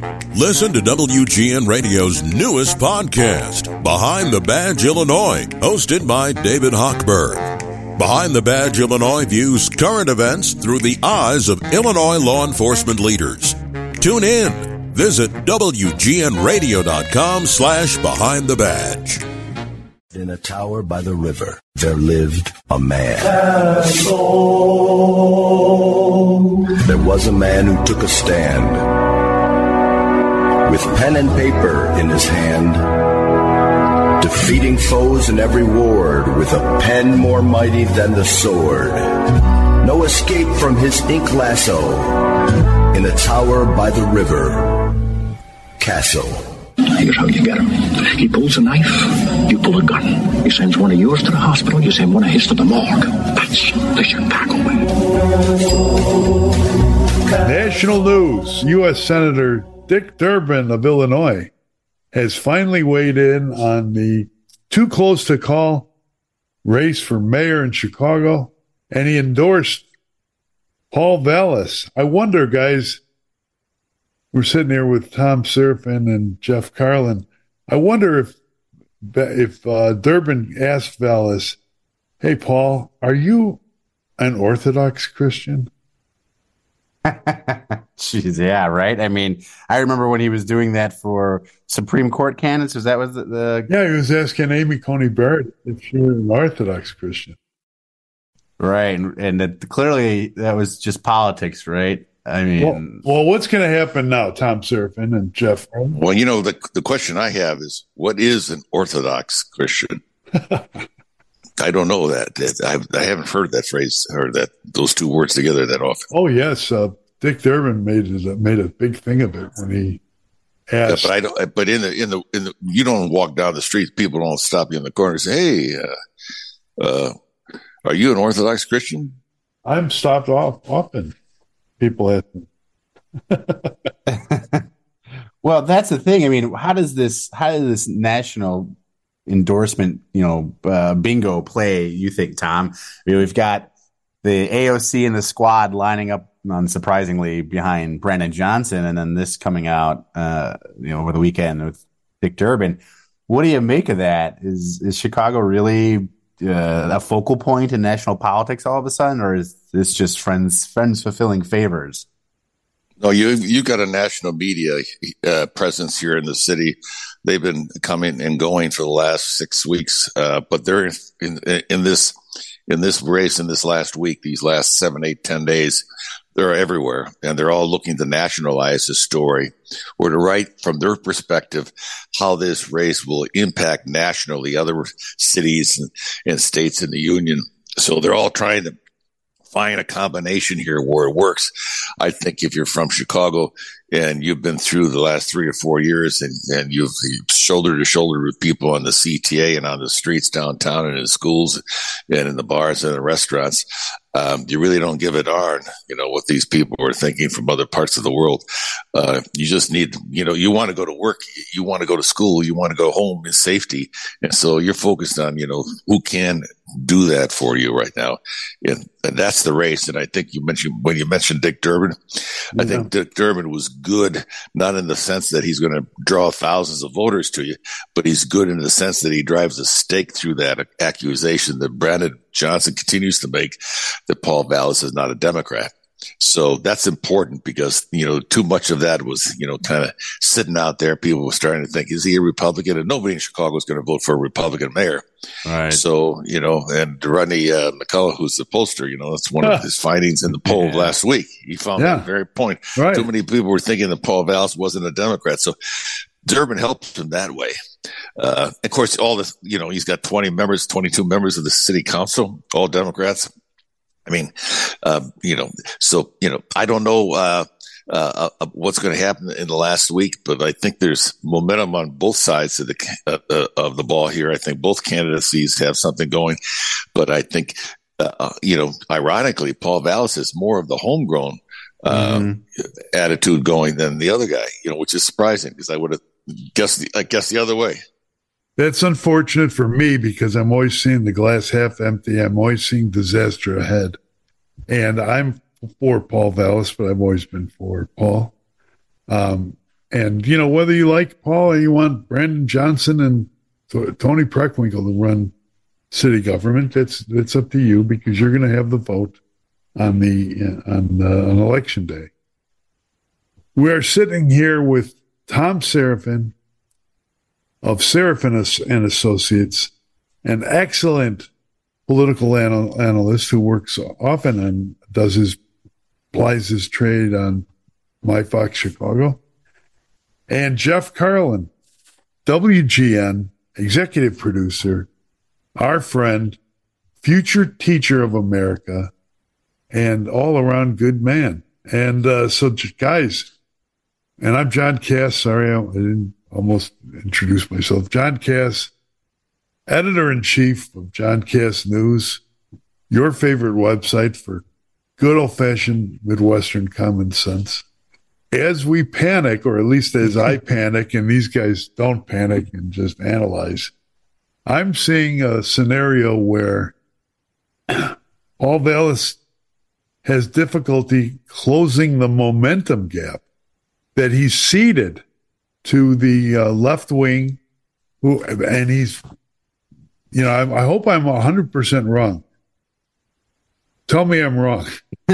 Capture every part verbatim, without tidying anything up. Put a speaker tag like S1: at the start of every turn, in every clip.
S1: Listen to W G N Radio's newest podcast, Behind the Badge Illinois, hosted by David Hochberg. Behind the Badge Illinois views current events through the eyes of Illinois law enforcement leaders. Tune in. Visit W G N radio dot com slash behind the badge.
S2: In a tower by the river, there lived a man. There was a man who took a stand. With pen and paper in his hand, defeating foes in every ward with a pen more mighty than the sword. No escape from his ink lasso in a tower by the river, Castle.
S3: Here's how you get him. He pulls a knife, you pull a gun. He sends one of yours to the hospital, you send one of his to the morgue. That's the Chicago way.
S4: National news. U S Senator Dick Durbin of Illinois has finally weighed in on the too close to call race for mayor in Chicago, and he endorsed Paul Vallas. I wonder, guys, we're sitting here with Tom Serafin and Jeff Carlin. I wonder if if uh, Durbin asked Vallas, "Hey, Paul, are you an Orthodox Christian?"
S5: Jeez, yeah, right. I mean, I remember when he was doing that for Supreme Court candidates. Was that was the, the...
S4: Yeah, he was asking Amy Coney Barrett if she was an Orthodox Christian.
S5: Right, and, and that, clearly that was just politics, right? I mean,
S4: well, well what's going to happen now, Tom Serafin and Jeff?
S6: Well, you know, the the question I have is, what is an Orthodox Christian? I don't know that. I've, I haven't heard that phrase or that those two words together that often.
S4: Oh yes, uh, Dick Durbin made it, made a big thing of it when he asked.
S6: Yeah, but I don't. But in the in the in the, you don't walk down the street. People don't stop you in the corner and say, "Hey, uh, uh, are you an Orthodox Christian?"
S4: I'm stopped off often. People ask me.
S5: Well, that's the thing. I mean, how does this how does this national endorsement, you know, uh, bingo play, you think, Tom? I mean, we've got the A O C and the squad lining up, unsurprisingly, behind Brandon Johnson, and then this coming out, uh, you know, over the weekend with Dick Durbin. What do you make of that? Is is Chicago really uh, a focal point in national politics all of a sudden, or is this just friends friends fulfilling favors?
S6: No, you you got a national media uh, presence here in the city. They've been coming and going for the last six weeks, uh, but they're in, in in this in this race in this last week, these last seven, eight, ten days. They're everywhere, and they're all looking to nationalize the story or to write from their perspective how this race will impact nationally other cities and, and states in the union. So they're all trying to find a combination here where it works. I think if you're from Chicago and you've been through the last three or four years and, and you've shoulder to shoulder with people on the C T A and on the streets downtown and in schools and in the bars and the restaurants, um, you really don't give a darn, you know, what these people are thinking from other parts of the world. Uh, you just need, you know, you want to go to work, you want to go to school, you want to go home in safety. And so you're focused on, you know, who can do that for you right now. And, and that's the race. And I think you mentioned, when you mentioned Dick Durbin, yeah. I think Dick Durbin was good, not in the sense that he's going to draw thousands of voters to you, but he's good in the sense that he drives a stake through that accusation that Brandon Johnson continues to make that Paul Vallas is not a Democrat. So that's important because, you know, too much of that was, you know, kind of sitting out there. People were starting to think, is he a Republican? And nobody in Chicago is going to vote for a Republican mayor.
S5: Right.
S6: So, you know, and Rodney uh, McCullough, who's the pollster, you know, that's one of his findings in the poll yeah. last week. He found yeah. that very point. Right. Too many people were thinking that Paul Vallas wasn't a Democrat. So Durbin helped him that way. Uh, of course, all the, you know, he's got twenty members, twenty-two members of the city council, all Democrats. I mean, um, you know, so, you know, I don't know uh, uh, uh, what's going to happen in the last week, but I think there's momentum on both sides of the uh, uh, of the ball here. I think both candidacies have something going, but I think, uh, you know, ironically, Paul Vallas has more of the homegrown uh, mm-hmm. attitude going than the other guy, you know, which is surprising because I would have guessed the, I guess the other way.
S4: That's unfortunate for me because I'm always seeing the glass half empty. I'm always seeing disaster ahead. And I'm for Paul Vallas, but I've always been for Paul. Um, and, you know, whether you like Paul or you want Brandon Johnson and Tony Preckwinkle to run city government, that's that's up to you, because you're going to have the vote on the on, uh, on election day. We are sitting here with Tom Seraphin of Seraphin and Associates, an excellent political anal- analyst who works often and does his plies his trade on My Fox Chicago, and Jeff Carlin, W G N executive producer, our friend, future teacher of America, and all-around good man. And uh, so, guys, and I'm John Cass. Sorry, I didn't almost introduce myself. John Cass, editor-in-chief of John Cass News, your favorite website for good old-fashioned Midwestern common sense. As we panic, or at least as I panic, and these guys don't panic and just analyze, I'm seeing a scenario where Paul Vallas has difficulty closing the momentum gap that he's ceded to the uh, left wing, who, and he's, you know, I, I hope I'm one hundred percent wrong. Tell me I'm wrong.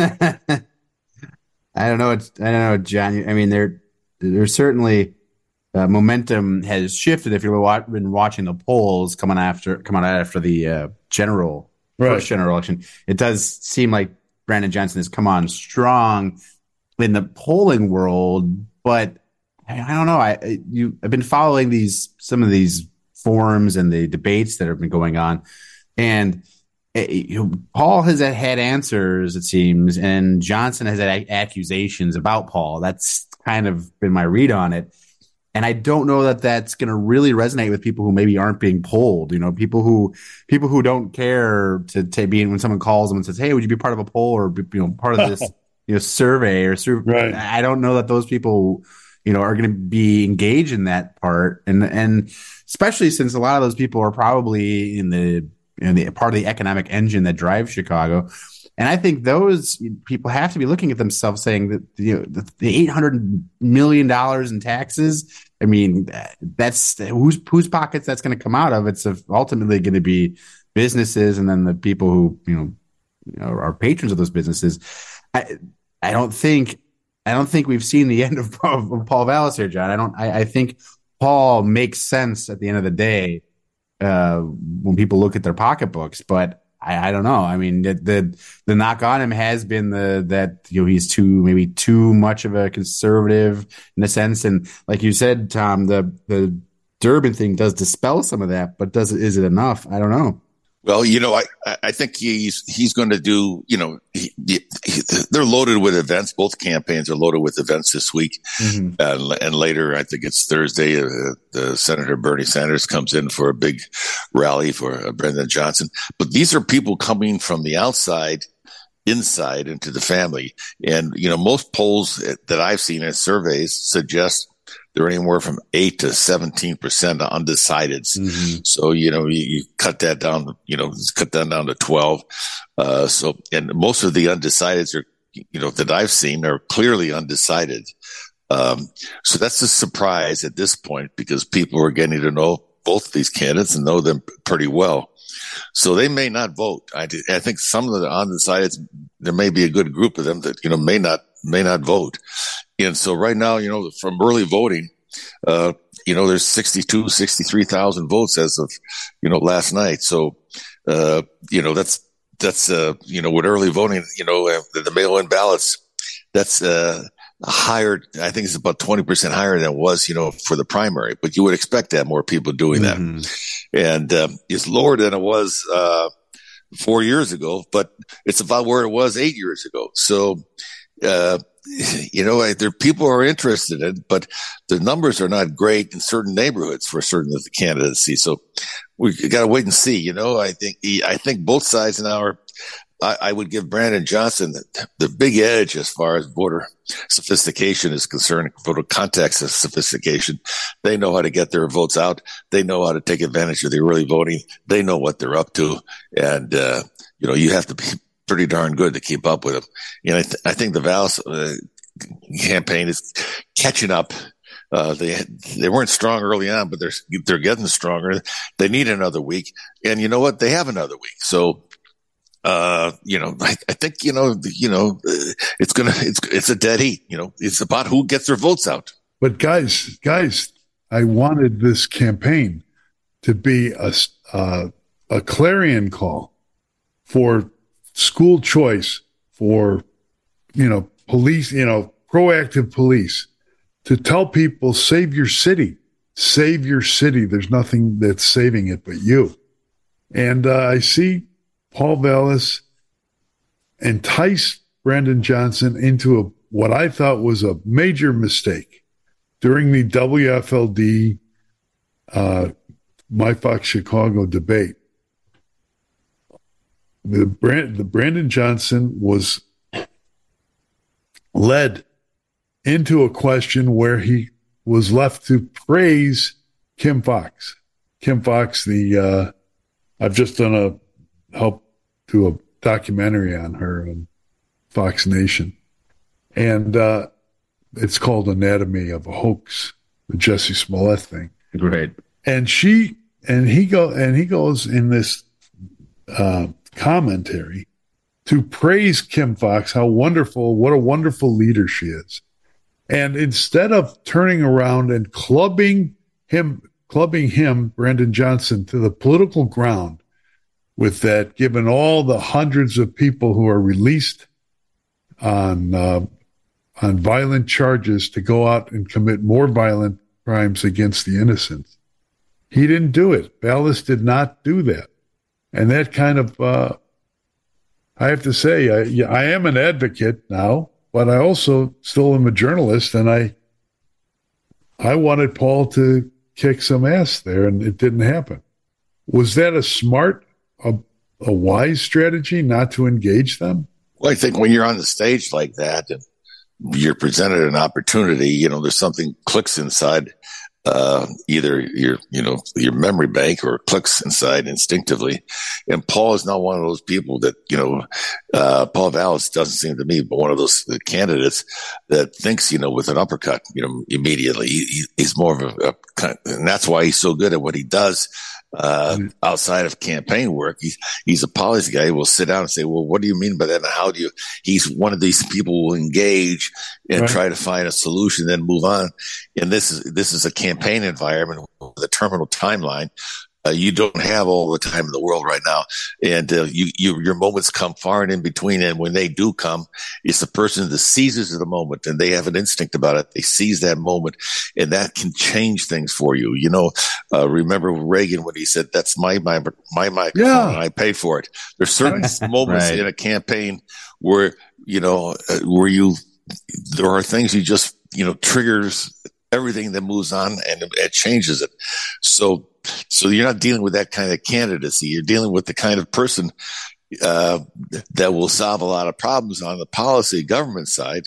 S5: I don't know. It's, I don't know, John. I mean, there, there's certainly uh, momentum has shifted. If you've been watching the polls coming after, coming out after the uh, general
S4: right.
S5: first general election, it does seem like Brandon Johnson has come on strong in the polling world. But I, I don't know. I you I've been following these some of these forums and the debates that have been going on, and You know, Paul has had answers, it seems, and Johnson has had accusations about Paul. That's kind of been my read on it. And I don't know that that's going to really resonate with people who maybe aren't being polled. You know, people who people who don't care to, to be in when someone calls them and says, "Hey, would you be part of a poll or you know part of this you know survey or survey?"
S4: Right.
S5: I don't know that those people you know are going to be engaged in that part, and and especially since a lot of those people are probably in the and the part of the economic engine that drives Chicago. And I think those people have to be looking at themselves saying that, you know, the, the eight hundred million dollars in taxes, I mean, that's whose, whose pockets that's going to come out of. It's ultimately going to be businesses and then the people who, you know, you know, are patrons of those businesses. I, I don't think, I don't think we've seen the end of, of Paul Vallas here, John. I don't, I, I think Paul makes sense at the end of the day. Uh, when people look at their pocketbooks, but I, I don't know. I mean, the, the the knock on him has been the that you know he's too maybe too much of a conservative in a sense, and like you said, Tom, the the Durbin thing does dispel some of that, but does it is it enough? I don't know.
S6: Well, you know, I, I think he's he's going to do, you know, he, he, they're loaded with events. Both campaigns are loaded with events this week. Mm-hmm. Uh, and later, I think it's Thursday, uh, the Senator Bernie Sanders comes in for a big rally for uh, Brandon Johnson. But these are people coming from the outside, inside into the family. And, you know, most polls that I've seen in surveys suggest they're anywhere from eight to seventeen percent undecideds. Mm-hmm. So, you know, you, you cut that down, you know, cut that down to twelve. Uh, so, and most of the undecideds are, you know, that I've seen are clearly undecided. Um, so that's a surprise at this point because people are getting to know both of these candidates and know them pretty well. So they may not vote. I, I think some of the undecideds, there may be a good group of them that, you know, may not, may not vote. And so right now, you know, from early voting, uh, you know, there's sixty-two, sixty-three thousand votes as of, you know, last night. So, uh, you know, that's, that's, uh, you know, with early voting, you know, uh, the, the mail-in ballots, that's, uh, higher. I think it's about twenty percent higher than it was, you know, for the primary, but you would expect to have more people doing mm-hmm. that. And, um, it's lower than it was, uh, four years ago, but it's about where it was eight years ago. So, uh, you know, there people are interested in it, but the numbers are not great in certain neighborhoods for certain of the candidacy. So we got to wait and see. You know, I think he, I think both sides now are. I, I would give Brandon Johnson the, the big edge as far as voter sophistication is concerned, voter context of sophistication. They know how to get their votes out. They know how to take advantage of the early voting. They know what they're up to, and uh, you know, you have to be pretty darn good to keep up with them. You know, I, th- I think the Vallas uh, campaign is catching up Uh, they they weren't strong early on, but they're they're getting stronger. They need another week, and you know what? They have another week. So, uh, you know, I, I think you know, you know, it's gonna it's it's a dead heat. You know, it's about who gets their votes out.
S4: But guys, guys, I wanted this campaign to be a uh, a clarion call for school choice, for you know, police, you know, proactive police. To tell people, save your city, save your city. There's nothing that's saving it but you. And uh, I see Paul Vallas entice Brandon Johnson into a, what I thought was a major mistake during the W F L D uh, My Fox Chicago debate. The, Brand, the Brandon Johnson was led into a question where he was left to praise Kim Fox. Kim Fox, the uh, I've just done a help to a documentary on her on Fox Nation, and uh, it's called Anatomy of a Hoax, the Jussie Smollett thing.
S5: Right.
S4: And she and he go and he goes in this uh, commentary to praise Kim Fox, how wonderful, what a wonderful leader she is. And instead of turning around and clubbing him, clubbing him, Brandon Johnson, to the political ground with that, given all the hundreds of people who are released on uh, on violent charges to go out and commit more violent crimes against the innocents, he didn't do it. Vallas did not do that. And that kind of, uh, I have to say, I, I am an advocate now. But I also still am a journalist, and I I wanted Paul to kick some ass there, and it didn't happen. Was that a smart, a, a wise strategy not to engage them?
S6: Well, I think when you're on the stage like that and you're presented an opportunity, you know, there's something clicks inside uh, either your, you know, your memory bank or clicks inside instinctively. And Paul is not one of those people that, you know, uh, Paul Vallas doesn't seem to me, but one of those candidates that thinks, you know, with an uppercut, you know, immediately. He, he's more of a, a, and that's why he's so good at what he does. Uh, outside of campaign work, he's, he's a policy guy. He will sit down and say, well, what do you mean by that? And how do you, he's one of these people who will engage and right. try to find a solution, then move on. And this is, this is a campaign environment with a terminal timeline. Uh, you don't have all the time in the world right now. And, uh, you, you, your moments come far and in between. And when they do come, it's the person that seizes the moment, and they have an instinct about it. They seize that moment, and that can change things for you. You know, uh, remember Reagan when he said, that's my, my, my microphone, yeah. and I paid for it. There's certain moments right. in a campaign where, you know, uh, where you, there are things you just, you know, triggers everything that moves on, and it changes it. So, So you're not dealing with that kind of candidacy. You're dealing with the kind of person uh, that will solve a lot of problems on the policy government side,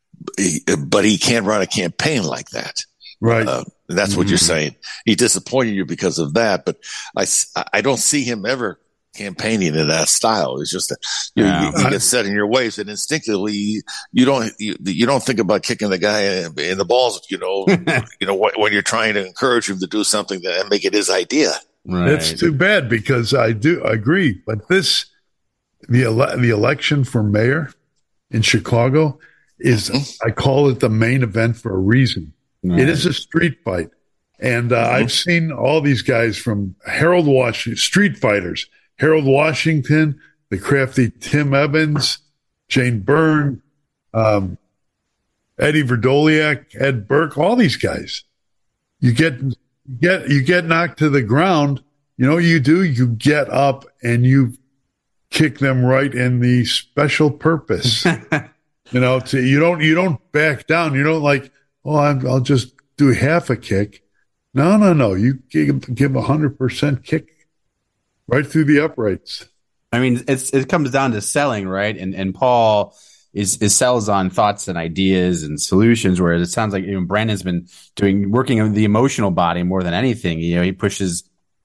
S6: but he can't run a campaign like that.
S4: Right.
S6: Uh, that's what mm-hmm. you're saying. He disappointed you because of that, but I, I don't see him ever campaigning in that style. It's just that you, yeah. you, you get set in your ways, and instinctively you, you don't you, you don't think about kicking the guy in, in the balls. You know, you know when, when you're trying to encourage him to do something that and make it his idea.
S4: Right. It's too bad, because I do agree. But this the ele- the election for mayor in Chicago is mm-hmm. I call it the main event for a reason. Right. It is a street fight, and uh, mm-hmm. I've seen all these guys from Harold Washington, street fighters. Harold Washington, the crafty Tim Evans, Jane Byrne, um, Eddie Verdoliak, Ed Burke, all these guys. You get, you get, you get knocked to the ground. You know what you do? You get up and you kick them right in the special purpose. you know, to, you don't, you don't back down. You don't like, oh, I'm, I'll just do half a kick. No, no, no. You give, give a hundred percent kick. Right through the uprights.
S5: I mean, it's it comes down to selling, right? And and Paul is is sells on thoughts and ideas and solutions, whereas it sounds like, you know, Brandon's been doing working on the emotional body more than anything. You know, he pushes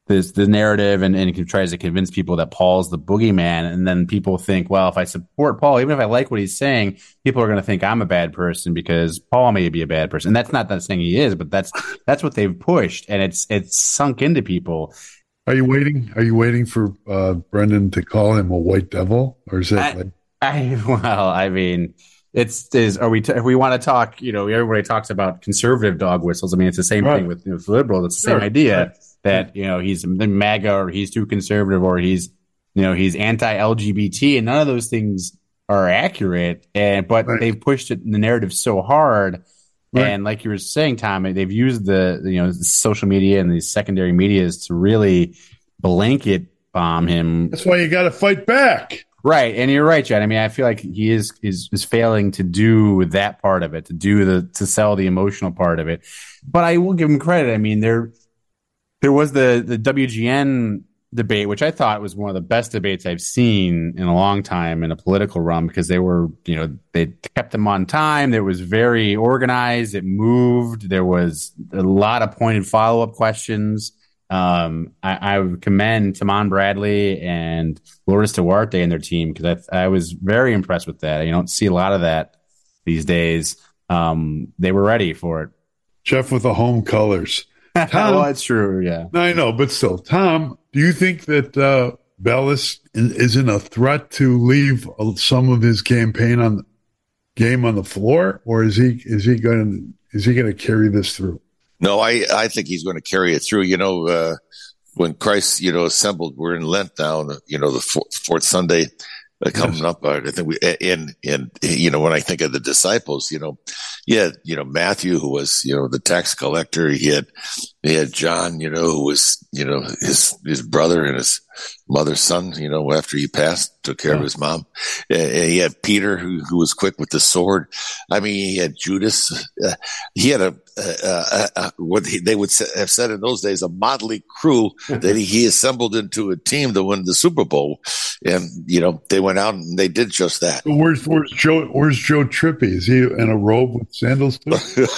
S5: this the narrative and, and he tries to convince people that Paul's the boogeyman. And then people think, well, if I support Paul, even if I like what he's saying, people are going to think I'm a bad person because Paul may be a bad person. And that's not that saying he is, but that's that's what they've pushed, and it's it's sunk into people.
S4: Are you waiting? Are you waiting for uh, Brendan to call him a white devil, or is that?
S5: I,
S4: like-
S5: I well, I mean, it's is are we t- if we want to talk? You know, everybody talks about conservative dog whistles. I mean, it's the same
S4: right.
S5: thing with, you know, with liberals. It's the
S4: sure.
S5: same idea
S4: right.
S5: that you know he's the MAGA or he's too conservative or he's you know he's anti-L G B T, and none of those things are accurate. And but
S4: right.
S5: they've pushed it, the narrative so hard.
S4: Right.
S5: And like you were saying, Tom, they've used the you know the social media and these secondary medias to really blanket bomb him.
S4: That's why you got to fight back.
S5: Right. And you're right, John. I mean, I feel like he is, is, is failing to do that part of it, to do the, to sell the emotional part of it. But I will give him credit. I mean, there, there was the, the W G N debate, which I thought was one of the best debates I've seen in a long time in a political realm, because they were, you know, they kept them on time. There was very organized. It moved. There was a lot of pointed follow-up questions. Um, I, I would commend Timon Bradley and Lourdes Duarte and their team, because I, I was very impressed with that. You don't see a lot of that these days. Um, they were ready for it.
S4: Jeff with the home colors. Tom,
S5: well, it's true, yeah.
S4: I know, but still, Tom, do you think that uh, Vallas isn't a threat to leave some of his campaign on game on the floor, or is he is he going is he going to carry this through?
S6: No, I, I think he's going to carry it through. You know, uh, when Christ, you know, assembled, we're in Lent now, you know, the fourth, fourth Sunday uh, coming yes. up. I think we, and, and, you know, when I think of the disciples, you know, yeah, you know, Matthew, who was, you know, the tax collector, he had, he had John, you know, who was, you know, his, his brother and his mother's son, you know, after he passed, took care yeah. of his mom. And he had Peter, who, who was quick with the sword. I mean, he had Judas. Uh, he had a, uh, uh, what he, they would have said in those days, a motley crew that he, he assembled into a team to win the Super Bowl. And, you know, they went out and they did just that.
S4: Where's, where's Joe, where's Joe Trippi? Is he in a robe with sandals too?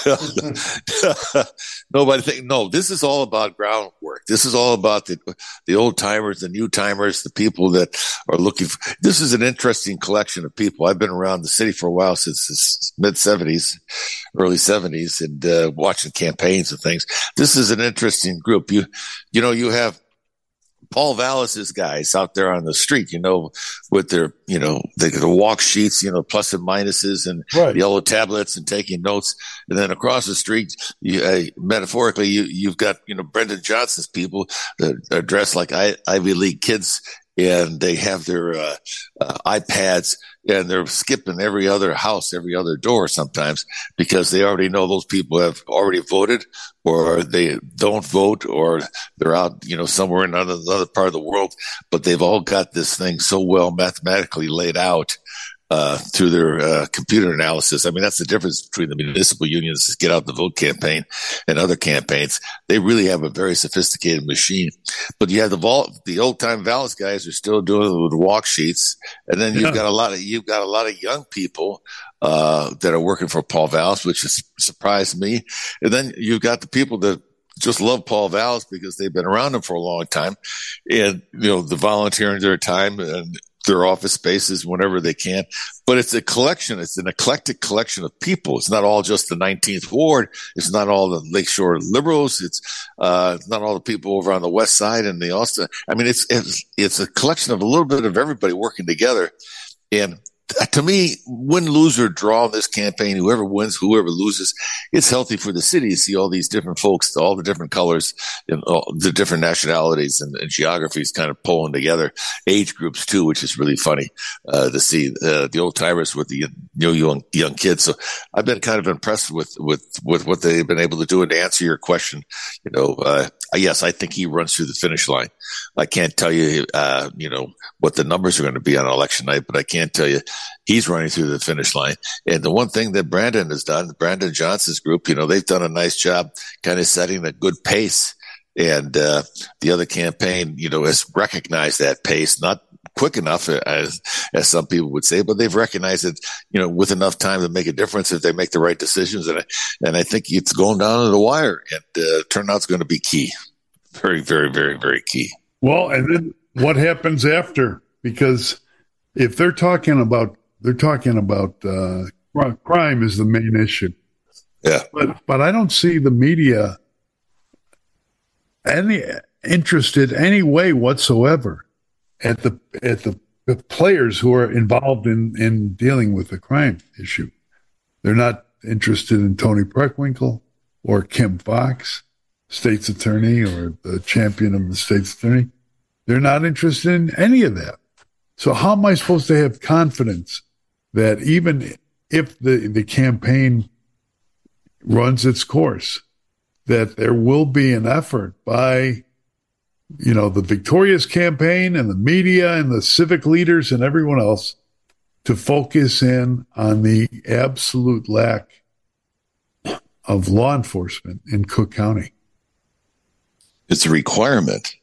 S6: Nobody think, no, this is all about groundwork. This is all about the, the old timers, the new timers, the people that are looking for, this is an interesting collection of people. I've been around the city for a while, since the mid seventies, early seventies, and, uh, watching campaigns and things. This is an interesting group. You, you know, you have Paul Vallas's guys out there on the street, you know, with their, you know, the, the walk sheets, you know, plus and minuses and right. yellow tablets and taking notes. And then across the street, you, uh, metaphorically, you, you've got, you know, Brendan Johnson's people that are dressed like I, Ivy League kids, and they have their uh, uh, iPads, and they're skipping every other house, every other door sometimes, because they already know those people have already voted, or they don't vote, or they're out, you know, somewhere in another, another part of the world. But they've all got this thing so well mathematically laid out uh through their uh, computer analysis. I mean, that's the difference between the municipal unions, Get Out the Vote campaign, and other campaigns. They really have a very sophisticated machine. But you have the vol- the old time Vallas guys are still doing it with walk sheets, and then you've yeah. got a lot of you've got a lot of young people uh that are working for Paul Vallas, which has surprised me. And then you've got the people that just love Paul Vallas because they've been around him for a long time, and you know, the volunteering their time and their office spaces whenever they can. But it's a collection. It's an eclectic collection of people. It's not all just the nineteenth Ward. It's not all the Lakeshore liberals. It's, uh, not all the people over on the West Side and the Austin. I mean, it's, it's, it's a collection of a little bit of everybody working together. And to me, win, lose, or draw in this campaign, whoever wins, whoever loses, it's healthy for the city to see all these different folks, all the different colors, and all the different nationalities and, and geographies kind of pulling together, age groups too, which is really funny uh, to see uh, the old timers with the you know, young young kids. So I've been kind of impressed with with with what they've been able to do. And to answer your question, you know, uh, yes, I think he runs through the finish line. I can't tell you, uh, you know, what the numbers are going to be on election night, but I can tell you he's running through the finish line. And the one thing that Brandon has done, Brandon Johnson's group, you know, they've done a nice job kind of setting a good pace. And uh, the other campaign, you know, has recognized that pace, not quick enough, as as some people would say, but they've recognized it, you know, with enough time to make a difference if they make the right decisions. And I, and I think it's going down to the wire, and uh, turnout's going to be key. very, very, very, very key.
S4: Well, and then what happens after? Because if they're talking about they're talking about uh, crime is the main issue.
S6: Yeah,
S4: but but I don't see the media any interested any way whatsoever at the at the, the players who are involved in, in dealing with the crime issue. They're not interested in Tony Preckwinkle or Kim Fox, state's attorney, or the champion of the state's attorney. They're not interested in any of that. So how am I supposed to have confidence that even if the, the campaign runs its course, that there will be an effort by, you know, the victorious campaign and the media and the civic leaders and everyone else to focus in on the absolute lack of law enforcement in Cook County?
S6: It's a requirement.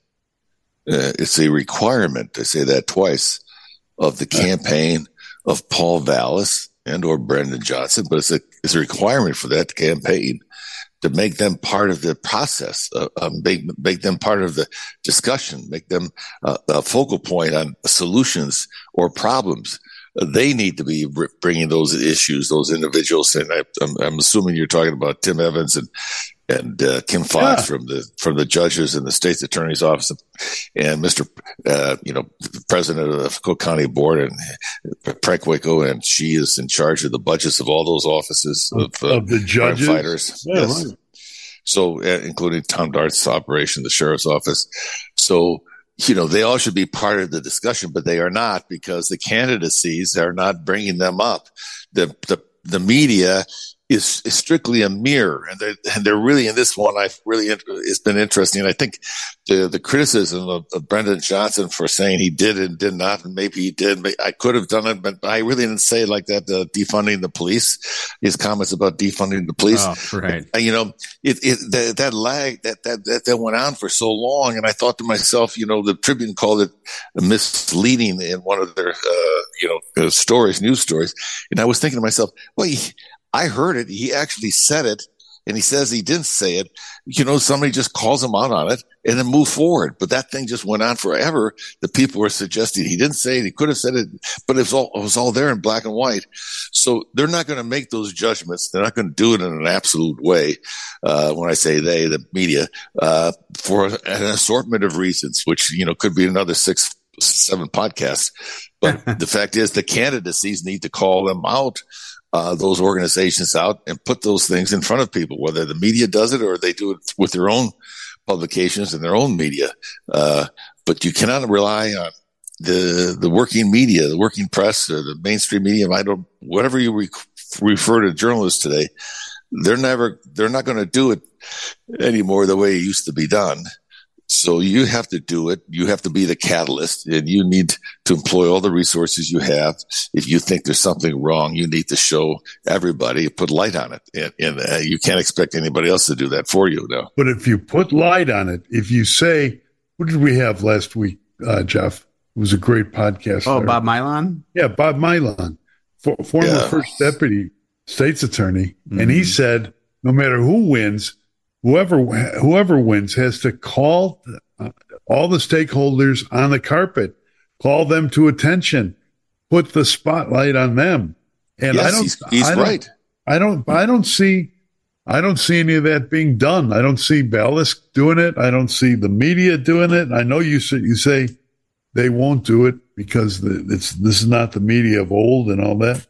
S6: Uh, it's a requirement, to say that twice, of the campaign of Paul Vallis and or Brendan Johnson, but it's a, it's a requirement for that campaign to make them part of the process, uh, um, make, make them part of the discussion, make them uh, a focal point on solutions or problems. Uh, they need to be bringing those issues, those individuals. And I, I'm, I'm assuming you're talking about Tim Evans and and uh, Kim Fox yeah. from the from the judges and the state's attorney's office, and Mister Uh, you know, the president of the Cook County Board, and Preckwinkle, and she is in charge of the budgets of all those offices of, uh,
S4: of the judges,
S6: fighters.
S4: Yeah,
S6: yes. Right. So, uh, including Tom Dart's operation, the sheriff's office. So, you know, they all should be part of the discussion, but they are not, because the candidacies are not bringing them up. The the the media is, is strictly a mirror, and they're, and they're really, in this one, I've really, it's been interesting. I think the, the criticism of, of Brendan Johnson for saying he did and did not, and maybe he did, I could have done it, but I really didn't say it like that, uh, defunding the police, his comments about defunding the police.
S5: Oh, right.
S6: And, you know, it, it, that, that lag, that, that, that, that went on for so long. And I thought to myself, you know, the Tribune called it misleading in one of their, uh, you know, uh, stories, news stories. And I was thinking to myself, well, he, I heard it. He actually said it, and he says he didn't say it. You know, somebody just calls him out on it and then move forward. But that thing just went on forever. The people were suggesting he didn't say it. He could have said it, but it was all, it was all there in black and white. So they're not going to make those judgments. They're not going to do it in an absolute way. Uh, when I say they, the media, uh, for an assortment of reasons, which, you know, could be another six, seven podcasts. But the fact is, the candidacies need to call them out. Uh, those organizations out and put those things in front of people, whether the media does it or they do it with their own publications and their own media. Uh, but you cannot rely on the, the working media, the working press, or the mainstream media. I don't, whatever you re- refer to journalists today, they're never, they're not going to do it anymore the way it used to be done. So you have to do it. You have to be the catalyst, and you need to employ all the resources you have. If you think there's something wrong, you need to show everybody, put light on it. And, and uh, you can't expect anybody else to do that for you now.
S4: But if you put light on it, if you say, what did we have last week, uh, Jeff? It was a great podcast.
S5: Oh,
S4: there.
S5: Bob Milan?
S4: Yeah, Bob Milan, for, former
S6: yeah.
S4: first deputy state's attorney.
S5: Mm-hmm.
S4: And he said, no matter who wins, Whoever whoever wins has to call uh, all the stakeholders on the carpet, call them to attention, put the spotlight on them. And
S6: yes,
S4: I don't,
S6: he's, he's
S4: I don't,
S6: right.
S4: I don't, I don't see, I don't see any of that being done. I don't see Ballas doing it. I don't see the media doing it. I know you say you say they won't do it because the, it's this is not the media of old and all that.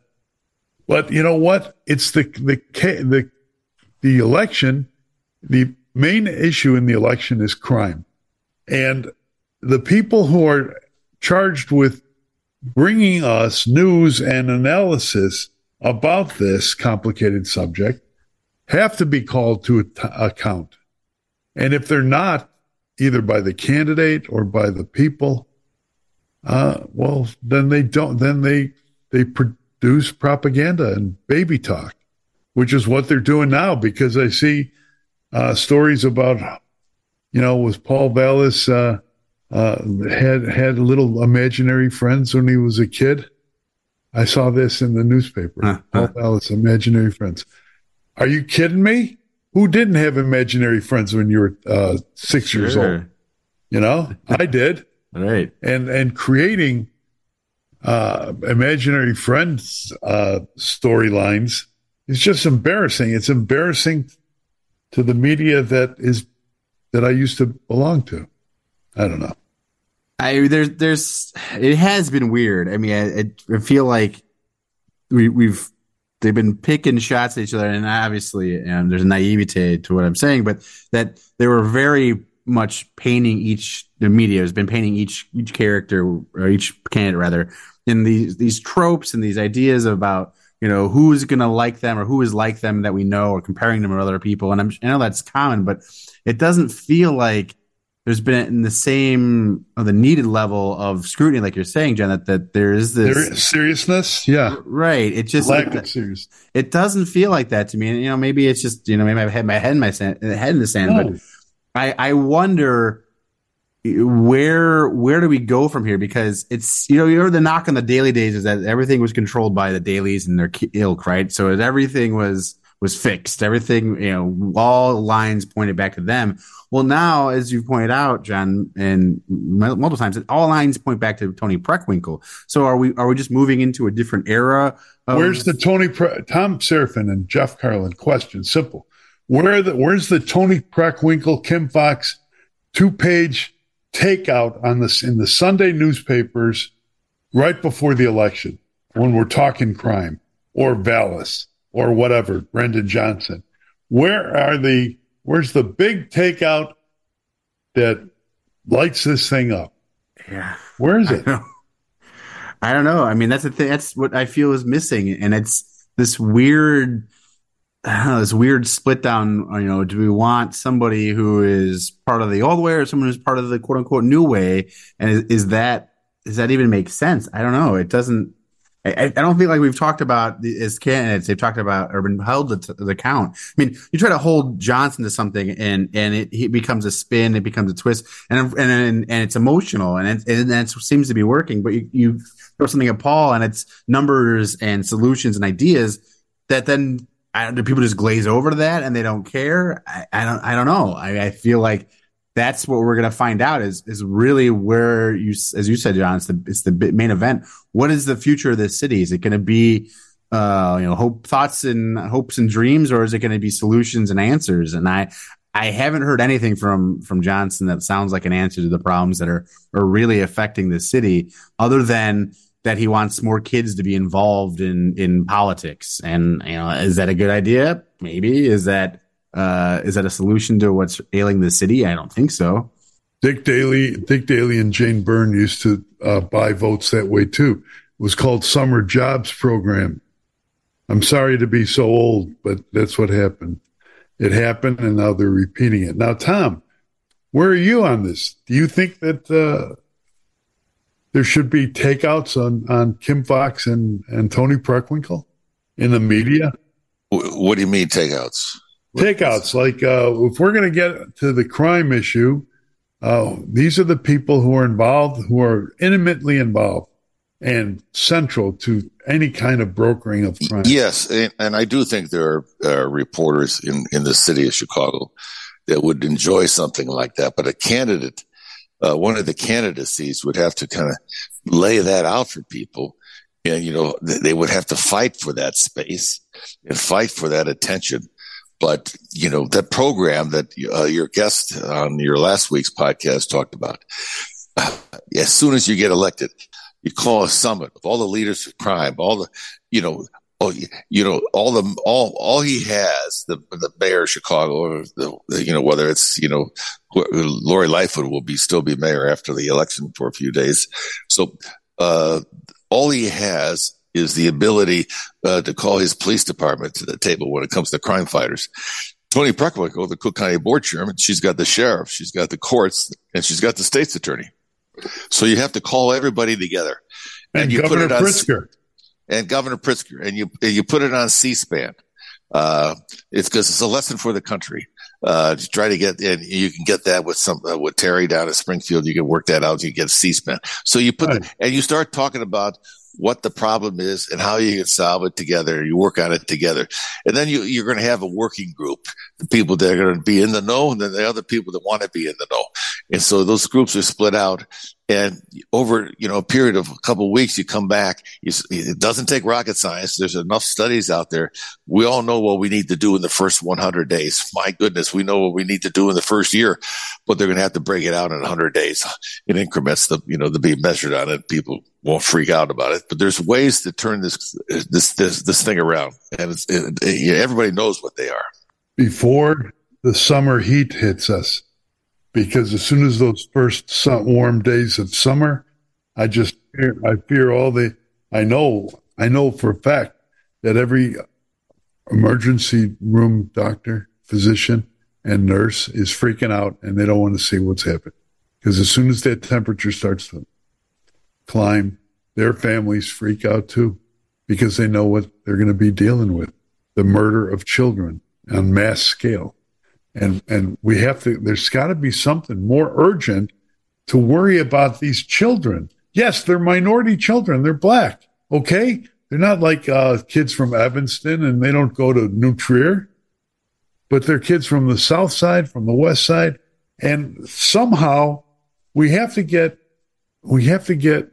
S4: But you know what? It's the the the the election. The main issue in the election is crime. And the people who are charged with bringing us news and analysis about this complicated subject have to be called to account. And if they're not, either by the candidate or by the people, uh, well, then they don't, then they, they produce propaganda and baby talk, which is what they're doing now, because I see Uh, stories about, you know, was Paul Vallis uh, uh, had had little imaginary friends when he was a kid? I saw this in the newspaper.
S5: Huh,
S4: Paul
S5: huh.
S4: Vallis, imaginary friends. Are you kidding me? who didn't have imaginary friends when you were uh, six
S5: Sure.
S4: years old? You know, I did.
S5: Right.
S4: And and creating uh, imaginary friends uh, storylines is just embarrassing. It's embarrassing to the media that is that I used to belong to. I don't know.
S5: I there's there's it has been weird. I mean, I, I feel like we we've they've been picking shots at each other, and obviously, um, there's a naivete to what I'm saying, but that they were very much painting each the media has been painting each each character or each candidate rather in these these tropes and these ideas about, you know, who's going to like them or who is like them that we know, or comparing them with other people. And I'm, I know that's common, but it doesn't feel like there's been in the same or the needed level of scrutiny, like you're saying, Jen, that, that there is this
S4: There, seriousness. Yeah.
S5: right. It just
S4: Lack
S5: it,
S4: of serious.
S5: it doesn't feel like that to me. And, you know, maybe it's just, you know, maybe I've had my head in my sand, head in the sand,
S4: No.
S5: but I, I wonder where where do we go from here? Because it's, you know, you know, the knock on the Daily days is that everything was controlled by the dailies and their ilk, right? So everything was was fixed. Everything, you know, all lines pointed back to them. Well, now, as you pointed out, John, and multiple times, all lines point back to Tony Preckwinkle. So are we are we just moving into a different era? Of-
S4: Where's the Tony Pre- Tom Serafin and Jeff Carlin question? Simple. Where are the where's the Tony Preckwinkle, Kim Fox two page takeout on this in the Sunday newspapers right before the election when we're talking crime or Vallis or whatever, Brendan Johnson? Where are the where's the big takeout that lights this thing up?
S5: Yeah.
S4: Where is it?
S5: I don't, I don't know. I mean, that's the thing. That's what I feel is missing. And it's this weird, I don't know, this weird split down. You know, do we want somebody who is part of the old way or someone who's part of the quote unquote new way? And is, is that, does that even make sense? I don't know. It doesn't, I, I don't feel like we've talked about the, as candidates, they've talked about or been held to the account. I mean, you try to hold Johnson to something and, and it, it becomes a spin, it becomes a twist, and, and, and it's emotional and it, and it seems to be working, but you, you throw something at Paul and it's numbers and solutions and ideas that then, I, do people just glaze over to that and they don't care? I, I don't. I don't know. I, I feel like that's what we're going to find out is is really where you, as you said, John, it's the it's the main event. What is the future of this city? Is it going to be, uh, you know, hope, thoughts and hopes and dreams, or is it going to be solutions and answers? And I I haven't heard anything from from Johnson that sounds like an answer to the problems that are are really affecting the city, other than that he wants more kids to be involved in, in politics. And, you know, is that a good idea? Maybe. Is that, uh, is that a solution to what's ailing the city? I don't think so.
S4: Dick Daley, Dick Daley and Jane Byrne used to uh, buy votes that way too. It was called Summer Jobs Program. I'm sorry to be so old, but that's what happened. It happened, and now they're repeating it. Now, Tom, where are you on this? Do you think that uh, there should be takeouts on, on Kim Fox and, and Tony Preckwinkle in the media?
S6: What do you mean takeouts?
S4: Takeouts, like uh, if we're going to get to the crime issue, uh, these are the people who are involved, who are intimately involved and central to any kind of brokering of crime.
S6: Yes, and, and I do think there are uh, reporters in, in the city of Chicago that would enjoy something like that. But a candidate, uh, one of the candidacies would have to kind of lay that out for people. And, you know, they would have to fight for that space and fight for that attention. But, you know, that program that uh, your guest on your last week's podcast talked about, uh, as soon as you get elected, you call a summit of all the leaders of crime, all the, you know, oh, you know, all the, all, all he has, the, the mayor of Chicago, or the, you know, whether it's, you know, Lori Lightfoot will be, still be mayor after the election for a few days. So, uh, all he has is the ability, uh, to call his police department to the table when it comes to crime fighters. Tony Preckwinkle, the Cook County Board Chairman, she's got the sheriff, she's got the courts, and she's got the state's attorney. So you have to call everybody together, and,
S4: and
S6: you
S4: Governor
S6: put it on,
S4: Pritzker,
S6: and Governor Pritzker, and you and you put it on C-SPAN. Uh, it's because it's a lesson for the country. Uh, to try to get, and you can get that with some uh, with Terry down at Springfield. You can work that out. You get C-SPAN. So you put,
S4: right.
S6: the, and you start talking about what the problem is and how you can solve it together. You work on it together. And then you, you're going to have a working group, the people that are going to be in the know, and then the other people that want to be in the know. And so those groups are split out. And over, you know, a period of a couple of weeks, you come back. You, it doesn't take rocket science. There's enough studies out there. We all know what we need to do in the first one hundred days. My goodness, we know what we need to do in the first year, but they're going to have to break it out in one hundred days in increments to, you know, to be measured on it. People won't freak out about it, but there's ways to turn this, this, this, this thing around. And it's, it, it, everybody knows what they are.
S4: Before the summer heat hits us, because as soon as those first sun, warm days of summer, I just fear, I fear all the, I know, I know for a fact that every emergency room doctor, physician, and nurse is freaking out, and they don't want to see what's happening. Because as soon as that temperature starts to climb, their families freak out too, because they know what they're going to be dealing with, the murder of children on mass scale. And and we have to, there's got to be something more urgent to worry about these children. Yes, they're minority children. They're black. Okay? They're not like uh, kids from Evanston, and they don't go to New Trier. But they're kids from the south side, from the west side. And somehow we have to get, we have to get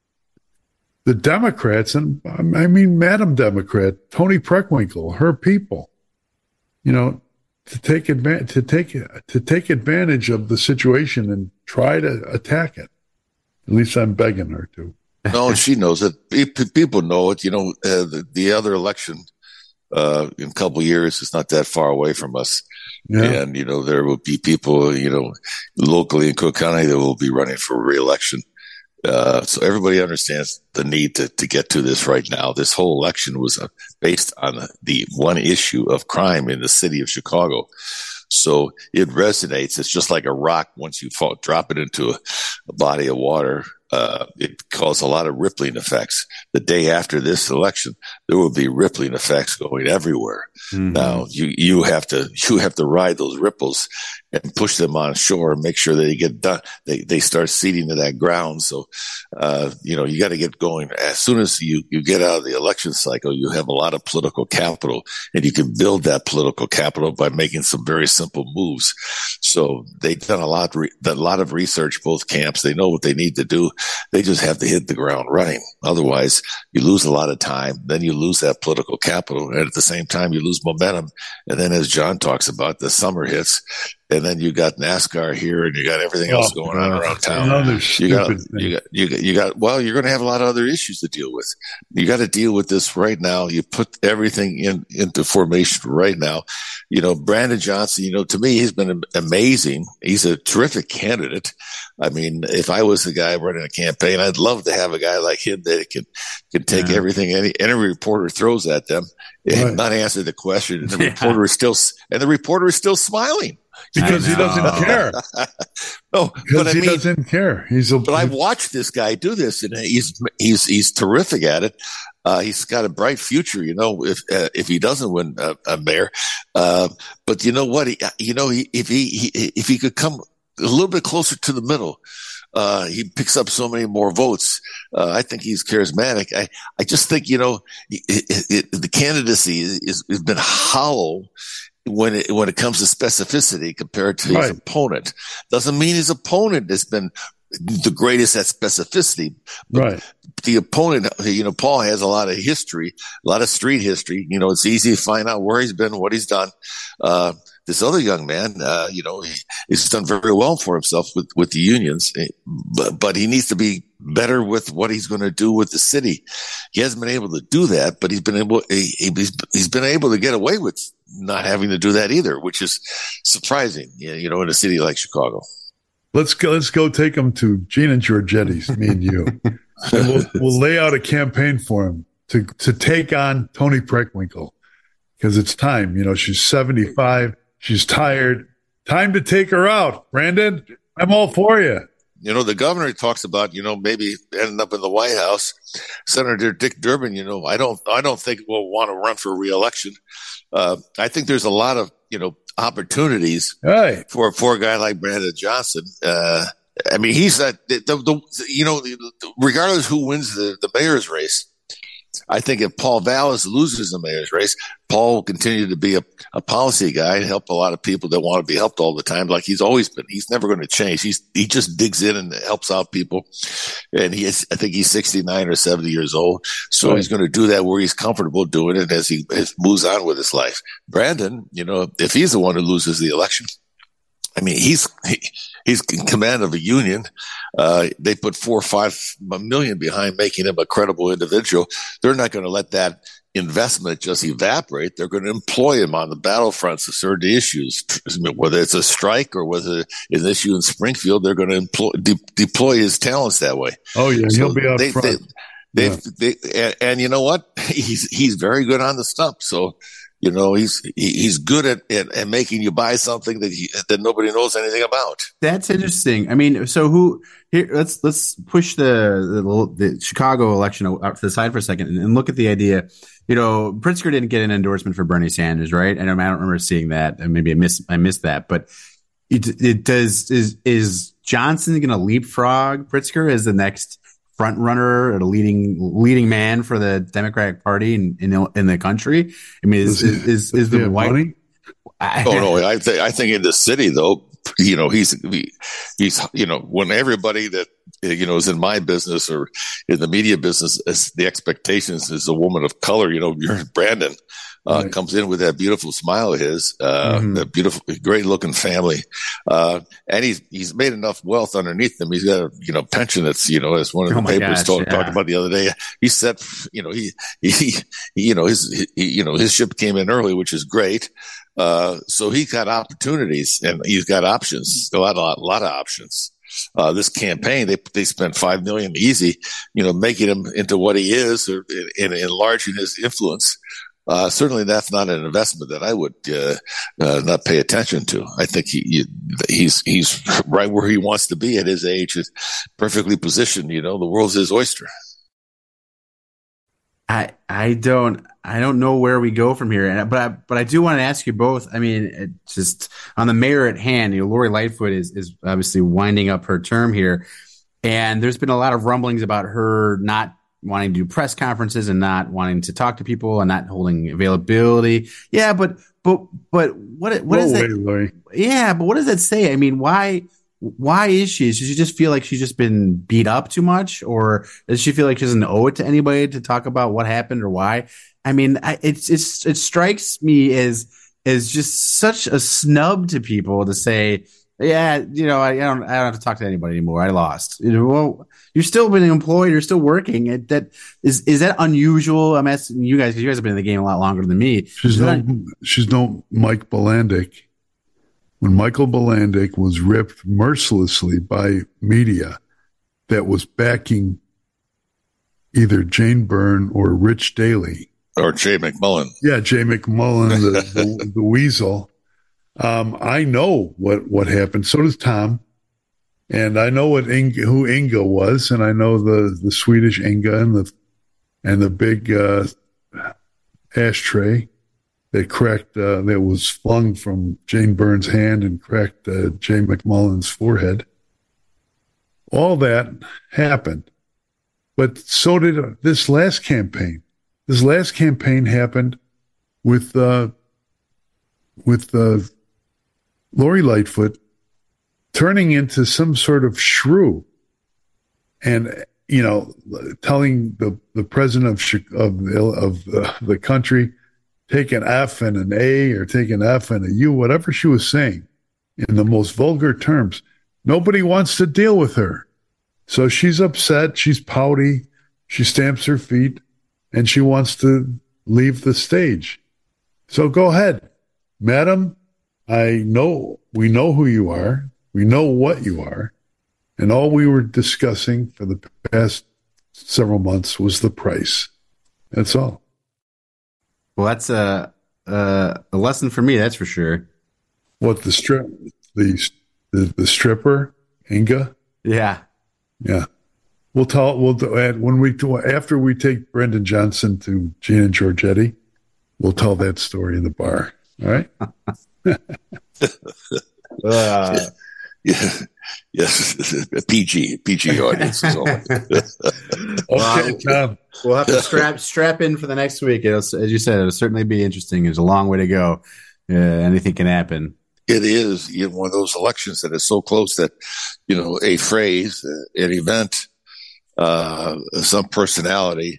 S4: the Democrats, and I mean Madam Democrat, Toni Preckwinkle, her people, you know, to take advantage to take to take advantage of the situation and try to attack it. At least I'm begging her to.
S6: No, she knows it. People know it. You know, uh, the, the other election uh, in a couple of years is not that far away from us. Yeah. And, you know, there will be people, you know, locally in Cook County that will be running for re-election. Uh, so everybody understands the need to, to get to this right now. This whole election was uh, based on the, the one issue of crime in the city of Chicago. So it resonates. It's just like a rock. Once you fall, drop it into a, a body of water, uh, it causes a lot of rippling effects. The day after this election, there will be rippling effects going everywhere. Mm-hmm. Now you, you have to, you have to ride those ripples and push them on shore and make sure that they get done. They, they start seeding to that ground. So, uh, you know, you got to get going. As soon as you, you get out of the election cycle, you have a lot of political capital, and you can build that political capital by making some very simple moves. So they've done a lot, a lot of research, both camps. They know what they need to do. They just have to hit the ground running. Otherwise, you lose a lot of time. Then you lose that political capital. And at the same time, you lose momentum. And then, as John talks about, the summer hits. And then you got NASCAR here, and you got everything else
S4: oh,
S6: going on
S4: uh,
S6: around town. You got, you got, you got, you got. Well, you're going to have a lot of other issues to deal with. You got to deal with this right now. You put everything in into formation right now. You know, Brandon Johnson. You know, to me, he's been amazing. He's a terrific candidate. I mean, if I was the guy running a campaign, I'd love to have a guy like him that can can take yeah. everything any any reporter throws at them and right. not answer the question. And the yeah. reporter is still and the reporter is still smiling.
S4: Because he doesn't care.
S6: no,
S4: because
S6: but I
S4: he
S6: mean,
S4: doesn't care. He's a,
S6: but I've watched this guy do this, and he's he's he's terrific at it. Uh, he's got a bright future, you know. If uh, if he doesn't win a, a mayor, uh, but you know what? He, you know, he, if he, he if he could come a little bit closer to the middle, uh, he picks up so many more votes. Uh, I think he's charismatic. I I just think you know it, it, it, the candidacy is has been hollow. When it, when it comes to specificity compared to
S4: right.
S6: his opponent. Doesn't mean his opponent has been the greatest at specificity. But
S4: right.
S6: the opponent, you know, Paul has a lot of history, a lot of street history. You know, it's easy to find out where he's been, what he's done. Uh, this other young man, uh, you know, he, he's done very well for himself with, with the unions, but, but he needs to be better with what he's going to do with the city. He hasn't been able to do that, but he's been able, he, he's, he's been able to get away with not having to do that either, which is surprising, you know, in a city like Chicago.
S4: Let's go, let's go take him to Gina Giorgetti's, me and you. And we'll, we'll lay out a campaign for him to, to take on Toni Preckwinkle, because it's time. You know, she's seventy-five. She's tired. Time to take her out. Brandon, I'm all for you.
S6: You know, the governor talks about, you know, maybe ending up in the White House. Senator Dick Durbin, you know, I don't, I don't think will want to run for re-election. Uh, I think there's a lot of, you know, opportunities
S4: right.
S6: for, for a guy like Brandon Johnson. Uh, I mean, he's that the, the, the you know, regardless who wins the, the mayor's race, I think if Paul Vallas loses the mayor's race, Paul will continue to be a, a policy guy and help a lot of people that want to be helped all the time, like he's always been. He's never going to change. He's he just digs in and helps out people. And he is, I think he's sixty-nine or seventy years old, so right. He's going to do that where he's comfortable doing it as he as moves on with his life. Brandon, you know, if he's the one who loses the election, I mean, he's he, he's in command of a union. Uh, they put four or five million behind making him a credible individual. They're not going to let that investment just evaporate. They're going to employ him on the battlefronts of certain issues, whether it's a strike or whether it's an issue in Springfield. They're going to employ, de- deploy his talents that way.
S4: Oh yeah, so he'll be out
S6: they,
S4: front.
S6: They,
S4: yeah.
S6: they, they, and, and you know what? He's he's very good on the stump. So. You know, he's he's good at, at, at making you buy something that he, that nobody knows anything about.
S5: That's interesting. I mean, so who here? Let's let's push the the, the Chicago election out to the side for a second and, and look at the idea. You know, Pritzker didn't get an endorsement for Bernie Sanders, right? And I don't remember seeing that, and maybe I missed I missed that. But it, it does is is Johnson going to leapfrog Pritzker as the next front runner or the leading leading man for the Democratic Party in in, in the country? I mean, is is, is, is the white?
S4: Money?
S6: Oh no, I think I think in the city though, you know, he's he, he's you know, when everybody that you know is in my business or in the media business, is the expectations is a woman of color. You know, you're Brandon. Uh, right. Comes in with that beautiful smile of his, uh, mm-hmm. that beautiful, great looking family. Uh, and he's, he's made enough wealth underneath him. He's got a, you know, pension that's, you know, as one of the oh papers gosh, talk, yeah. talked about the other day. He set, you know, he, he, he you know, his, he, you know, his ship came in early, which is great. Uh, so he's got opportunities and he's got options, a lot, a lot, a lot of options. Uh, this campaign, they, they spent five million easy, you know, making him into what he is or in, in enlarging his influence. Uh, certainly that's not an investment that I would, uh, uh, not pay attention to. I think he, he's, he's right where he wants to be at his age, is perfectly positioned. You know, the world's his oyster.
S5: I, I don't, I don't know where we go from here, but I, but I do want to ask you both. I mean, it just on the mayor at hand, you know, Lori Lightfoot is, is obviously winding up her term here. And there's been a lot of rumblings about her not wanting to do press conferences and not wanting to talk to people and not holding availability. Yeah, but but but what what is that? Yeah, but what does that say? I mean, why why is she? Does she just feel like she's just been beat up too much, or does she feel like she doesn't owe it to anybody to talk about what happened or why? I mean, I, it's it's it strikes me as as just such a snub to people to say, yeah, you know, I, I don't I don't have to talk to anybody anymore. I lost. You know, well, you're still being employed. You're still working. It, that is is that unusual? I'm asking you guys because you guys have been in the game a lot longer than me.
S4: She's no un- she's no Mike Bilandic. When Michael Bilandic was ripped mercilessly by media that was backing either Jane Byrne or Rich Daley
S6: or Jay McMullen.
S4: Yeah, Jay McMullen, the, the, the weasel. Um, I know what, what happened. So does Tom. And I know what Inga, who Inga was, and I know the, the Swedish Inga and the and the big uh, ashtray that cracked uh, that was flung from Jane Byrne's hand and cracked uh, Jay McMullen's forehead. All that happened, but so did this last campaign. This last campaign happened with uh, with uh, Lori Lightfoot turning into some sort of shrew and, you know, telling the, the president of of, of uh, the country, take an F and an A or take an F and a U, whatever she was saying in the most vulgar terms. Nobody wants to deal with her. So she's upset. She's pouty. She stamps her feet and she wants to leave the stage. So go ahead, madam. I know, we know who you are. We know what you are. And all we were discussing for the past several months was the price. That's all.
S5: Well, that's a, a, a lesson for me, that's for sure.
S4: What, the strip, the, the, the stripper, Inga?
S5: Yeah.
S4: Yeah. We'll tell, we'll do, when we, after we take Brendan Johnson to Gina Giorgetti, we'll tell that story in the bar. All right?
S6: uh, yeah. Yes, P G, P G audiences only.
S4: Okay, Tom.
S5: We'll have to strap strap in for the next week. It'll, as you said, it'll certainly be interesting. There's a long way to go. Uh, anything can happen.
S6: It is you know, one of those elections that is so close that, you know, a phrase, an event, uh, some personality,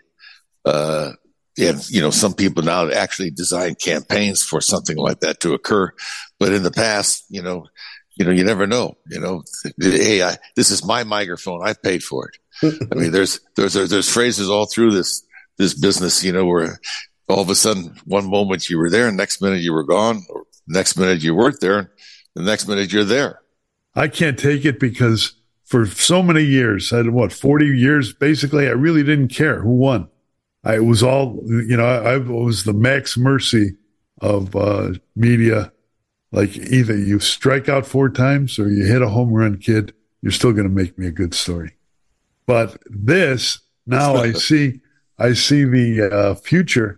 S6: uh, and, you know, some people now actually design campaigns for something like that to occur. But in the past, you know, you know, you never know, you know, hey, I, this is my microphone. I paid for it. I mean, there's, there's, there's phrases all through this, this business, you know, where all of a sudden one moment you were there and next minute you were gone, or next minute you weren't there. The next minute you're there.
S4: I can't take it because for so many years, I had what, forty years, basically, I really didn't care who won. I, it was all, you know, I, I was the Max Mercy of uh, media. Like either you strike out four times or you hit a home run, kid, you're still going to make me a good story. But this, now I see, I see the uh, future.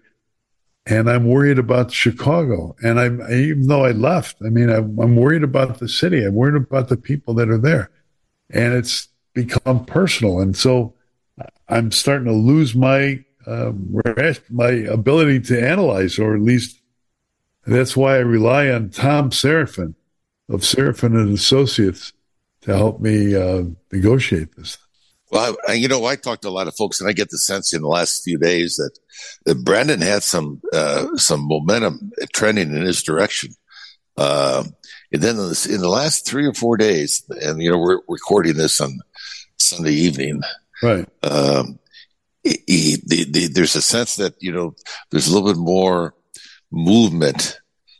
S4: And I'm worried about Chicago. And I'm, even though I left, I mean, I'm, I'm worried about the city. I'm worried about the people that are there. And it's become personal. And so I'm starting to lose my, uh, my ability to analyze, or at least that's why I rely on Tom Seraphin of Seraphin and Associates to help me uh, negotiate this.
S6: Well, I, you know, I talked to a lot of folks, and I get the sense in the last few days that, that Brandon had some uh, some momentum trending in his direction. Uh, and then in the, in the last three or four days, and, you know, we're recording this on Sunday evening.
S4: Right.
S6: Um, he, he, the, the, there's a sense that, you know, there's a little bit more movement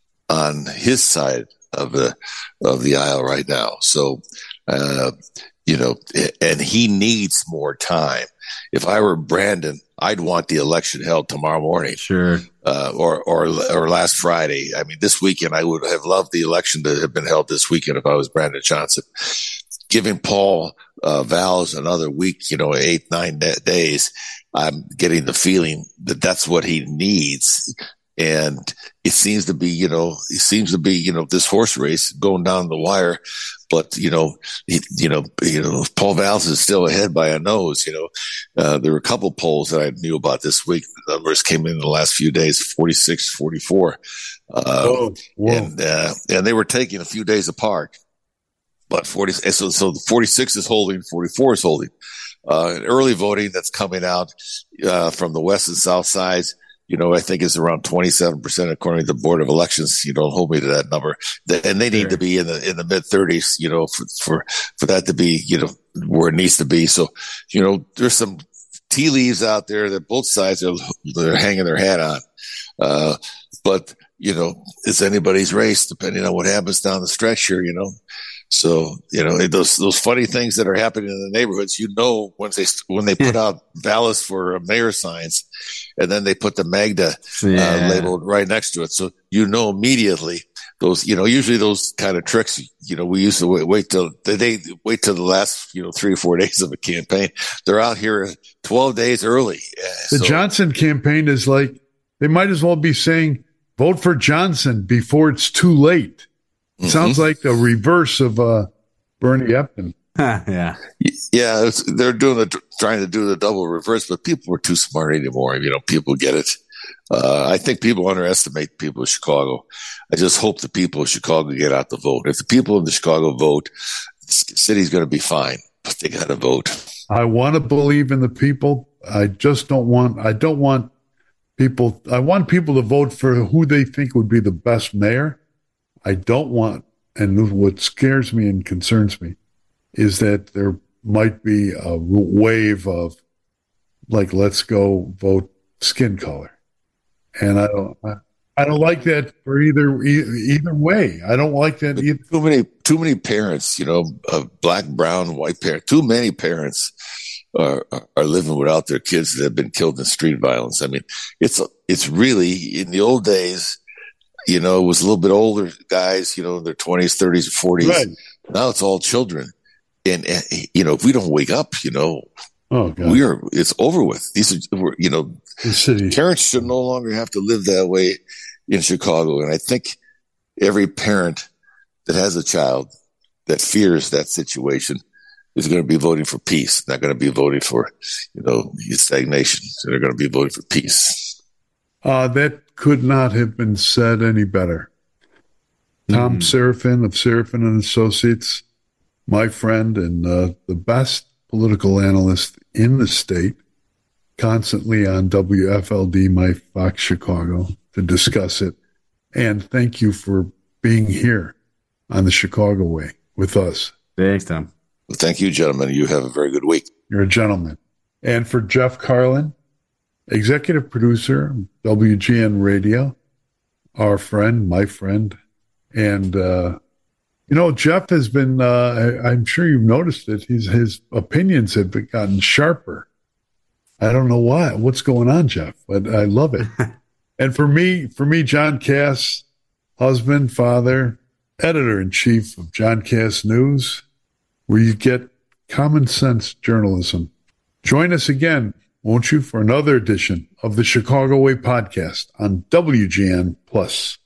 S6: on his side of the of the aisle right now. So, uh, you know, and he needs more time. If I were Brandon, I'd want the election held tomorrow morning.
S5: Sure.
S6: Uh, or, or, or last Friday. I mean, this weekend, I would have loved the election to have been held this weekend if I was Brandon Johnson. Giving Paul, uh, Valls another week, you know, eight, nine days, I'm getting the feeling that that's what he needs. And it seems to be, you know, it seems to be, you know, this horse race going down the wire. But, you know, he, you know, you know, Paul Valls is still ahead by a nose. You know, uh, there were a couple polls that I knew about this week. The numbers came in, in the last few days, forty-six, forty-four. Uh,
S4: oh,
S6: and, uh, and they were taking a few days apart. But forty, so, so the forty-six is holding, forty-four is holding. Uh, early voting that's coming out, uh, from the west and south sides, you know, I think it's around twenty-seven percent according to the Board of Elections. You don't hold me to that number. And they need sure. to be in the, in the mid thirties, you know, for, for, for that to be, you know, where it needs to be. So, you know, there's some tea leaves out there that both sides are, they're hanging their hat on. Uh, but, you know, it's anybody's race depending on what happens down the stretch here, you know. So, you know, those, those funny things that are happening in the neighborhoods, you know, when they, when they put out Vallis for mayor signs and then they put the Magda
S5: yeah.
S6: uh, labeled right next to it. So, you know, immediately those, you know, usually those kind of tricks, you know, we used to wait, wait till they, they wait till the last, you know, three or four days of a campaign. They're out here twelve days early.
S4: The
S6: so,
S4: Johnson campaign is like, they might as well be saying, vote for Johnson before it's too late. It sounds mm-hmm. like the reverse of uh, Bernie Epton.
S5: yeah,
S6: yeah. It's, they're doing the trying to do the double reverse, but people are too smart anymore. You know, people get it. Uh, I think people underestimate people of Chicago. I just hope the people of Chicago get out the vote. If the people of the Chicago vote, the city's going to be fine. But they got to vote.
S4: I want to believe in the people. I just don't want. I don't want people. I want people to vote for who they think would be the best mayor. I don't want, and what scares me and concerns me is that there might be a wave of, like, let's go vote skin color. And I don't, I, I don't like that for either, either way. I don't like that either.
S6: Too many, too many parents, you know, uh, black, brown, white parents, too many parents are, are living without their kids that have been killed in street violence. I mean, it's, it's really, in the old days, you know, it was a little bit older guys, you know, in their twenties, thirties, forties. Right. Now it's all children. And, and, you know, if we don't wake up, you know,
S4: oh, God.
S6: we are, it's over with. These are, you know, parents should no longer have to live that way in Chicago. And I think every parent that has a child that fears that situation is going to be voting for peace, not going to be voting for, you know, stagnation. So they're going to be voting for peace.
S4: Uh, that could not have been said any better. Tom mm. Serafin of Serafin and Associates, my friend and uh, the best political analyst in the state, constantly on W F L D, my Fox Chicago, to discuss it. And thank you for being here on the Chicago Way with us.
S5: Thanks, Tom.
S6: Well, thank you, gentlemen. You have a very good week.
S4: You're a gentleman. And for Jeff Carlin, executive producer, W G N Radio, our friend, my friend. And, uh, you know, Jeff has been, uh, I, I'm sure you've noticed it, his, his opinions have been, gotten sharper. I don't know why. What's going on, Jeff? But I love it. And for me, for me, John Cass, husband, father, editor-in-chief of John Cass News, where you get common sense journalism. Join us again, won't you, for another edition of the Chicago Way podcast on W G N Plus.